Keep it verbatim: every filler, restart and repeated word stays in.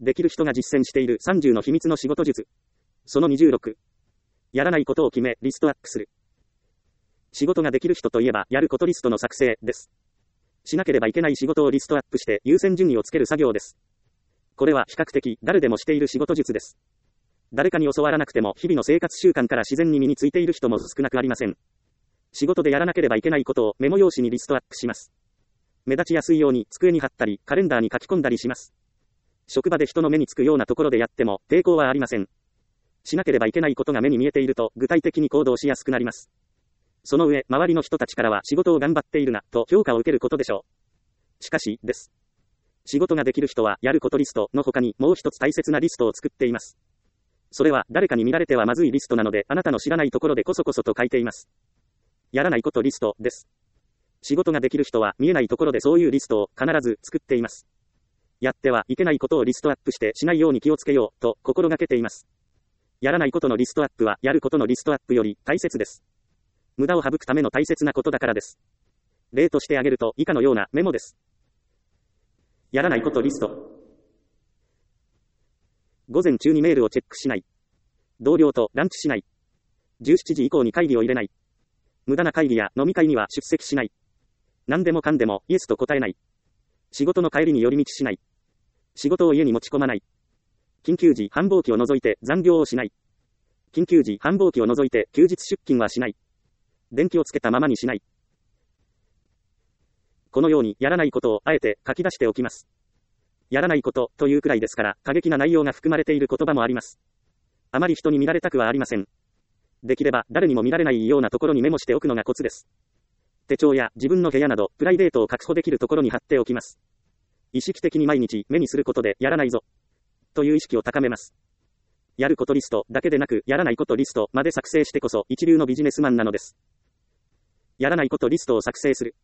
できる人が実践しているさんじゅうの秘密の仕事術。そのにじゅうろく。やらないことを決め、リストアップする。仕事ができる人といえば、やることリストの作成です。しなければいけない仕事をリストアップして優先順位をつける作業です。これは比較的誰でもしている仕事術です。誰かに教わらなくても日々の生活習慣から自然に身についている人も少なくありません。仕事でやらなければいけないことをメモ用紙にリストアップします。目立ちやすいように机に貼ったりカレンダーに書き込んだりします。職場で人の目につくようなところでやっても抵抗はありません。しなければいけないことが目に見えていると具体的に行動しやすくなります。その上、周りの人たちからは仕事を頑張っているなと評価を受けることでしょう。しかし、です。仕事ができる人はやることリストの他にもう一つ大切なリストを作っています。それは誰かに見られてはまずいリストなのであなたの知らないところでこそこそと書いています。やらないことリストです。仕事ができる人は見えないところでそういうリストを必ず作っています。やってはいけないことをリストアップしてしないように気をつけようと心がけています。やらないことのリストアップはやることのリストアップより大切です。無駄を省くための大切なことだからです。例として挙げると以下のようなメモです。やらないことリスト。午前中にメールをチェックしない。同僚とランチしない。じゅうしちじ以降に会議を入れない。無駄な会議や飲み会には出席しない。何でもかんでもイエスと答えない。仕事の帰りに寄り道しない。仕事を家に持ち込まない。緊急時繁忙期を除いて残業をしない。緊急時繁忙期を除いて休日出勤はしない。電気をつけたままにしない。このようにやらないことをあえて書き出しておきます。やらないことというくらいですから過激な内容が含まれている言葉もあります。あまり人に見られたくはありません。できれば誰にも見られないようなところにメモしておくのがコツです。手帳や自分の部屋などプライベートを確保できるところに貼っておきます。意識的に毎日目にすることでやらないぞという意識を高めます。やることリストだけでなくやらないことリストまで作成してこそ一流のビジネスマンなのです。やらないことリストを作成する。